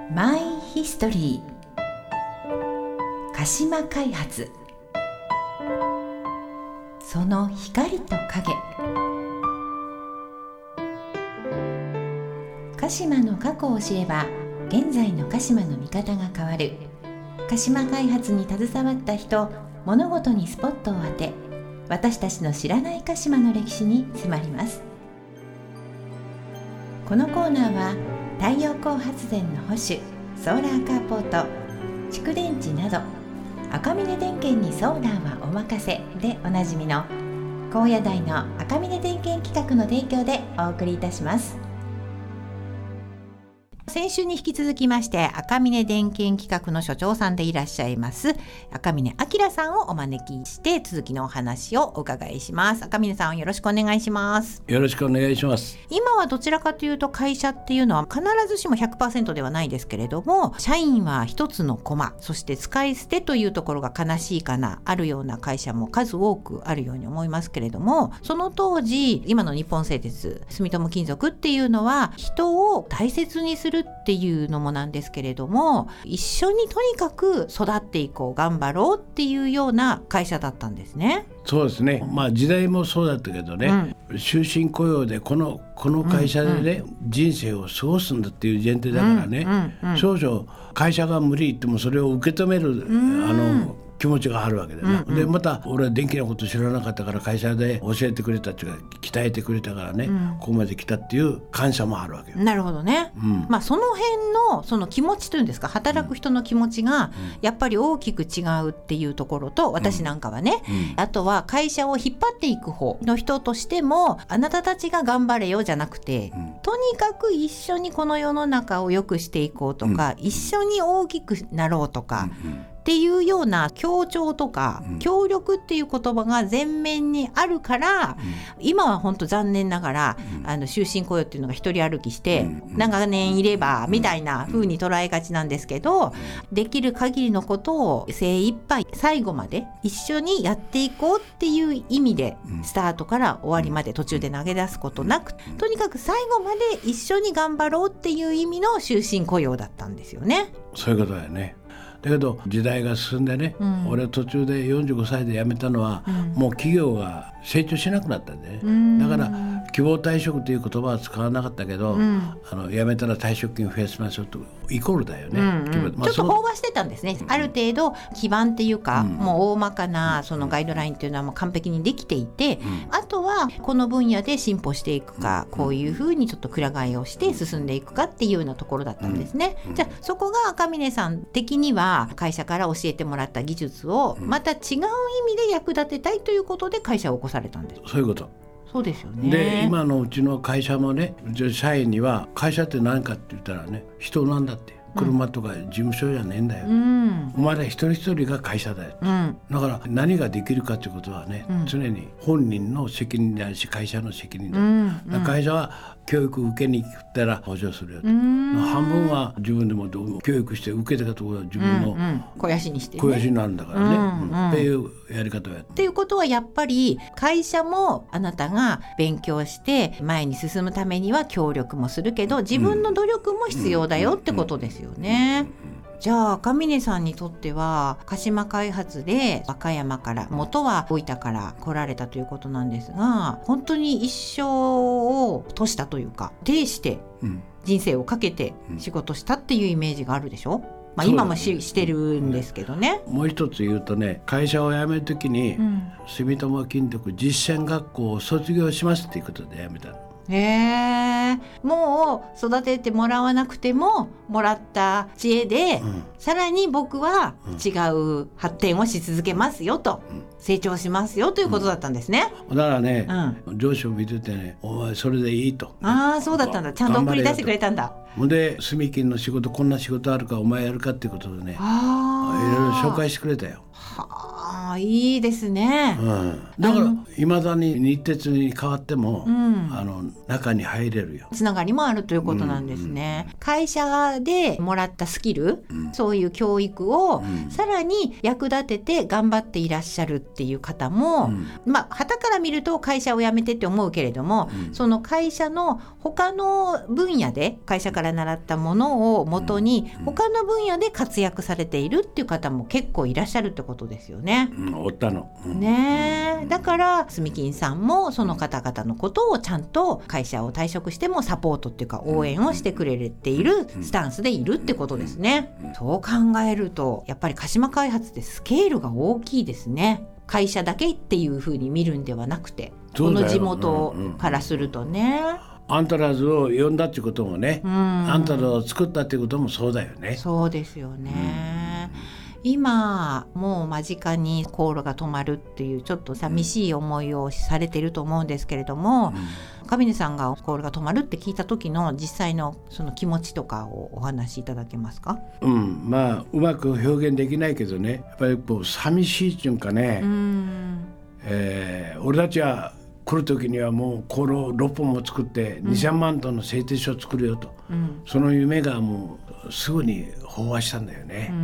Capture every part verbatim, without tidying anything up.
マイヒストリー鹿島開発、その光と影。鹿島の過去を知れば現在の鹿島の見方が変わる。鹿島開発に携わった人、物事にスポットを当て、私たちの知らない鹿島の歴史に迫ります。このコーナーは太陽光発電の保守、ソーラーカーポート、蓄電池など赤峰電研にソーラーはお任せでおなじみの高野台の赤峰電研企画の提供でお送りいたします。先週に引き続きまして赤峰電研企画の所長さんでいらっしゃいます赤峰明さんをお招きして続きのお話をお伺いします。赤峰さん、よろしくお願いします。 よろしくお願いします。 今はどちらかというと会社っていうのは必ずしも ひゃくパーセント ではないですけれども、社員は一つのコマ、そして使い捨てというところが悲しいかなあるような会社も数多くあるように思いますけれども、その当時今の日本製鉄、住友金属っていうのは人を大切にするっていうのもなんですけれども、一緒にとにかく育っていこう、頑張ろうっていうような会社だったんですね。 そうですね、まあ時代もそうだったけどね、うん、終身雇用でこの、この会社でね、うんうん、人生を過ごすんだっていう前提だからね、うんうんうん、少々会社が無理言ってもそれを受け止める、うん、あの気持ちがあるわけだな、うんうん、でまた俺は電気のこと知らなかったから会社で教えてくれたっていうか鍛えてくれたからね、うん、ここまで来たっていう感謝もあるわけよ。 なるほどね、うん、まあその辺のその気持ちというんですか、働く人の気持ちがやっぱり大きく違うっていうところと、私なんかはね、うんうん、あとは会社を引っ張っていく方の人としても、あなたたちが頑張れよじゃなくて、うん、とにかく一緒にこの世の中を良くしていこうとか、うん、一緒に大きくなろうとか、うんうんっていうような協調とか、うん、協力っていう言葉が前面にあるから、うん、今は本当残念ながら、うん、あの終身雇用っていうのが一人歩きして、うん、長年いればみたいな風に捉えがちなんですけど、うん、できる限りのことを精一杯最後まで一緒にやっていこうっていう意味で、うん、スタートから終わりまで途中で投げ出すことなく、とにかく最後まで一緒に頑張ろうっていう意味の終身雇用だったんですよね。 そういうことだよね。だけど時代が進んでね、うん、俺途中でよんじゅうごさいで辞めたのは、うん、もう企業が成長しなくなったんでね、うん、だから希望退職という言葉は使わなかったけど、うん、あの辞めたら退職金増やしましょうとイコールだよね、うんうんまあ、 ちょっと飽和してたんですね、うん、ある程度基盤っていうか、うん、もう大まかなそのガイドラインっていうのはもう完璧にできていて、うん、あとはこの分野で進歩していくか、うん、こういうふうにちょっとくら替えをして進んでいくかっていうようなところだったんですね、うん、じゃあそこが赤峰さん的には会社から教えてもらった技術をまた違う意味で役立てたいということで会社を起こされたんです。 そういうこと。 そうですよね。 で今のうちの会社もね、社員には会社って何かって言ったらね、人なんだって、車とか事務所じゃねえんだよ、うん、お前ら一人一人が会社だよ、うん、だから何ができるかということはね、うん、常に本人の責任であるし会社の責任だ、うん、だから会社は教育受けに来たら補助するよと、うん、半分は自分でも教育して受けたところは自分の肥やしにして、ね、 肥やしになるんだからね、うんうん、っていうやり方をやってっていうことはやっぱり会社もあなたが勉強して前に進むためには協力もするけど自分の努力も必要だよってことですよね、うんうんうんじゃあ赤峰さんにとっては鹿島開発で和歌山から元は大分から来られたということなんですが、本当に一生を賭したというか呈して人生をかけて仕事したっていうイメージがあるでしょ、まあ、今も し, してるんですけどね。 もう一つ言うとね、会社を辞めるときに、うん、住友金属実践学校を卒業しますっていうことで辞めたの。 へー、もう育ててもらわなくてももらった知恵で、うん、さらに僕は違う発展をし続けますよと、うん、成長しますよということだったんですね、 うん、だからね、うん、上司を見ててね、お前それでいいと。 ああそうだったんだ、ちゃんと送り出してくれたんだ。 ほんで住金の仕事こんな仕事あるかお前やるかっていうことでね、いろいろ紹介してくれたよ。 はああいいですね、 うん、だからいまだに日鉄に変わっても、うん、あの中に入れるよ。 つながりもあるということなんですね、うんうん、会社でもらったスキル、うん、そういう教育を、うん、さらに役立てて頑張っていらっしゃるっていう方も、うん、まあ傍から見ると会社を辞めてって思うけれども、うん、その会社の他の分野で会社から習ったものをもとに、うん、他の分野で活躍されているっていう方も結構いらっしゃるってことですよね、 うん、おったの、うん、 ねえ、だから住金さんもその方々のことをちゃんと会社を退職してもサポートっていうか応援をしてくれているスタンスでいるってことですね。そう考えるとやっぱり鹿島開発ってスケールが大きいですね。会社だけっていう風に見るんではなくて、この地元からするとね、 うん、アントラーズを呼んだってこともね、うん、アントラーズを作ったってこともそうだよね。 そうですよね、うん、今もう間近に航路が止まるっていうちょっと寂しい思いをされていると思うんですけれども、うん、上根さんが航路が止まるって聞いた時の実際のその気持ちとかをお話しいただけますか？ うん、まあうまく表現できないけどね、やっぱりこう寂しいっていうかね、うん、えー、俺たちは来る時にはもう航路ろっぽんも作ってにせんまんトンの製鉄所を作るよと、うん、その夢がもうすぐに飽和したんだよね。うん、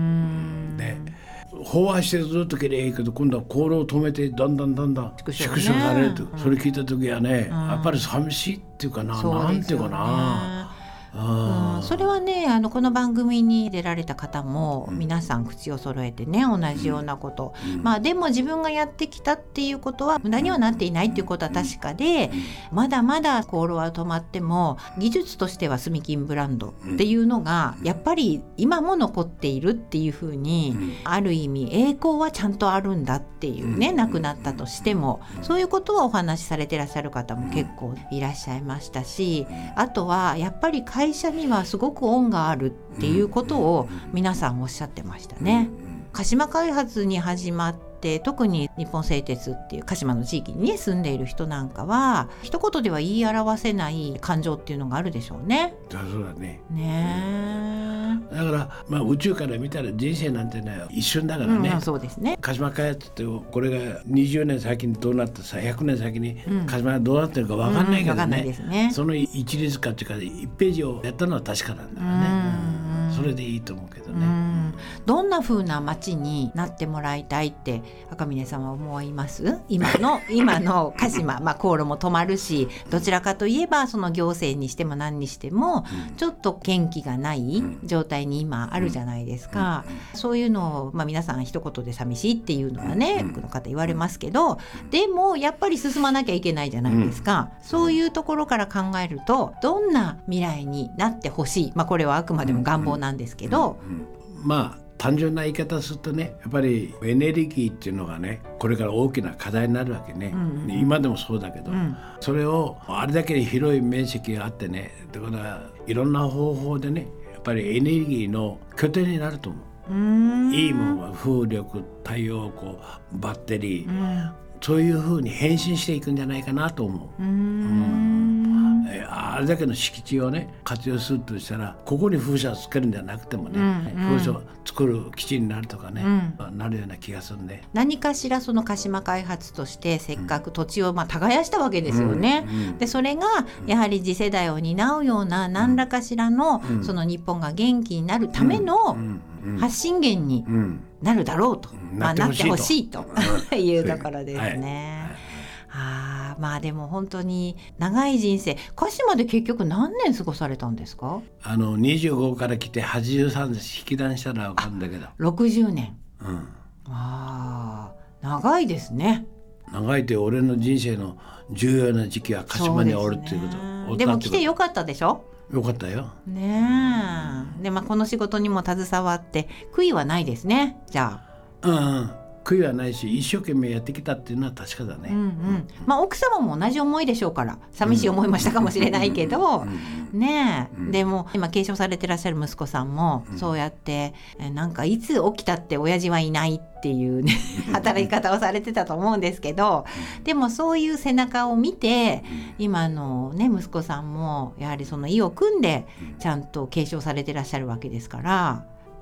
で飽和してずっときれいいけど今度は航路を止めてだんだんだんだん縮小されると、うん、それ聞いた時はね、うん、やっぱり寂しいっていうかな、なんていうかな、 うん、それはね、あのこの番組に出られた方も皆さん口を揃えてね、同じようなこと、うん、まあでも自分がやってきたっていうことは無駄にはなっていないっていうことは確かで、まだまだ航路は止まっても技術としては住金ブランドっていうのがやっぱり今も残っているっていうふうに、ある意味栄光はちゃんとあるんだっていうね、なくなったとしてもそういうことはお話しされてらっしゃる方も結構いらっしゃいましたし、あとはやっぱり会社にはすごく恩があるっていうことを皆さんおっしゃってましたね。鹿島開発に始まって特に日本製鉄っていう鹿島の地域に、ね、住んでいる人なんかは一言では言い表せない感情っていうのがあるでしょうね。 そうだね。 ねだから、まあ、宇宙から見たら人生なんてのは一瞬だからね、 うん、そうですね。 鹿島開発ってこれがにじゅうねん先にどうなってさひゃくねん先に鹿島がどうなってるか分かんないけどね、うんうん、分かんないですね。その一律化っていうかいちページをやったのは確かなんだよね、うん、それでいいと思うけどね、うん、 どんな風な街になってもらいたいって赤嶺さんは思います？今の今の鹿島、まあ、航路も止まるし、どちらかといえばその行政にしても何にしてもちょっと元気がない状態に今あるじゃないですか。そういうのを、まあ、皆さん一言で寂しいっていうのはね、多くの方言われますけど、でもやっぱり進まなきゃいけないじゃないですか。そういうところから考えるとどんな未来になってほしい、まあ、これはあくまでも願望なんですけど、 まあ単純な言い方するとね、やっぱりエネルギーっていうのがねこれから大きな課題になるわけね、うんうん、今でもそうだけど、うん、それをあれだけ広い面積があってね、だからいろんな方法でねやっぱりエネルギーの拠点になると思う。うーん、いいものは風力、太陽光、バッテリー、うん、そういう風に変身していくんじゃないかなと思う。うーん、うん、あれだけの敷地をね活用するとしたらここに風車をつけるんじゃなくてもね、うんうん、風車を作る基地になるとかね、うん、なるような気がするね。 何かしらその鹿島開発としてせっかく土地をまあ耕したわけですよね、うんうん、でそれがやはり次世代を担うような何らかしらの、うん、その日本が元気になるための発信源になるだろうと、うん、まあ、なってほしいというところですね、はいはい。あ、まあでも本当に長い人生、鹿島で結局何年過ごされたんですか？ あのにじゅうごから来てはちじゅうさんで引き算したら分かるんだけどろくじゅうねん、うん、あ、長いですね。 長いって俺の人生の重要な時期は鹿島におるっていうこと。 でも来てよかったでしょ？ よかったよねえ、で、まあ、この仕事にも携わって悔いはないですね。じゃあ、うん、うん、悔いはないし一生懸命やってきたっていうのは確かだね、うんうん、 まあ、奥様も同じ思いでしょうから寂しい思いもしたかもしれないけど、うん、ねえ、うん、でも今継承されてらっしゃる息子さんもそうやって、うん、なんかいつ起きたって親父はいないっていうね働き方をされてたと思うんですけど、でもそういう背中を見て今のね息子さんもやはりその意を組んでちゃんと継承されてらっしゃるわけですから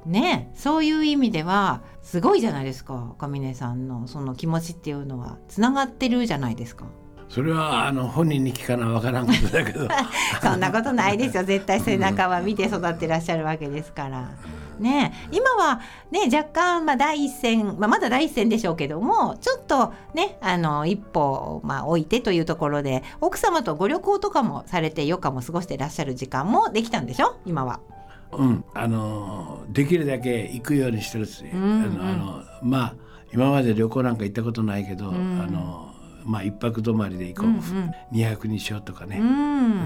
ね、そういう意味ではすごいじゃないですか。赤嶺さんのその気持ちっていうのはつながってるじゃないですか。 それはあの本人に聞かなわからんことだけどそんなことないですよ。絶対背中は見て育ってらっしゃるわけですからね。今はね若干、まあ、第一線、まあ、まだ第一線でしょうけども、ちょっとねあの一歩、まあ、置いてというところで奥様とご旅行とかもされて余暇も過ごしてらっしゃる時間もできたんでしょ今は。 うん、あのできるだけ行くようにしてるし、うんうん、あのまあ今まで旅行なんか行ったことないけど、うん、あのまあ一泊泊まりで行こう、うんうん、にはくにしようとかね、うん、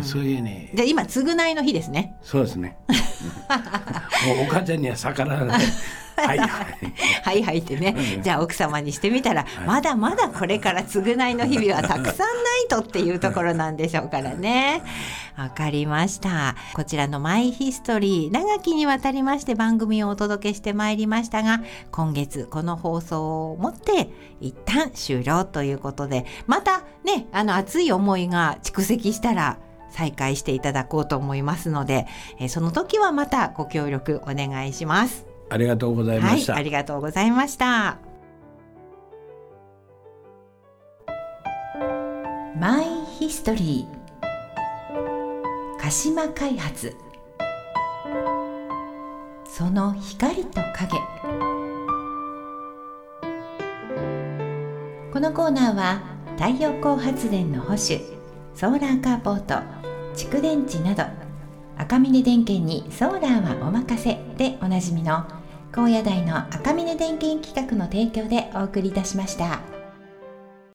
そういうね。 じゃあ今償いの日ですね。 そうですねもうお母ちゃんには逆らわないはいはいはいはいってね、うん、じゃあ奥様にしてみたら、はい、まだまだこれから償いの日々はたくさんないとっていうところなんでしょうからね。わかりました。こちらのマイヒストリー、長きにわたりまして番組をお届けしてまいりましたが、今月この放送をもって一旦終了ということで、またねあの熱い思いが蓄積したら再開していただこうと思いますので、えその時はまたご協力お願いします。 ありがとうございました。 はい、ありがとうございました。マイヒストリー、鹿島開発、その光と影。このコーナーは太陽光発電の保守、ソーラーカーポート、蓄電池など赤嶺電研にソーラーはお任せでおなじみの高野台の赤嶺電研企画の提供でお送りいたしました。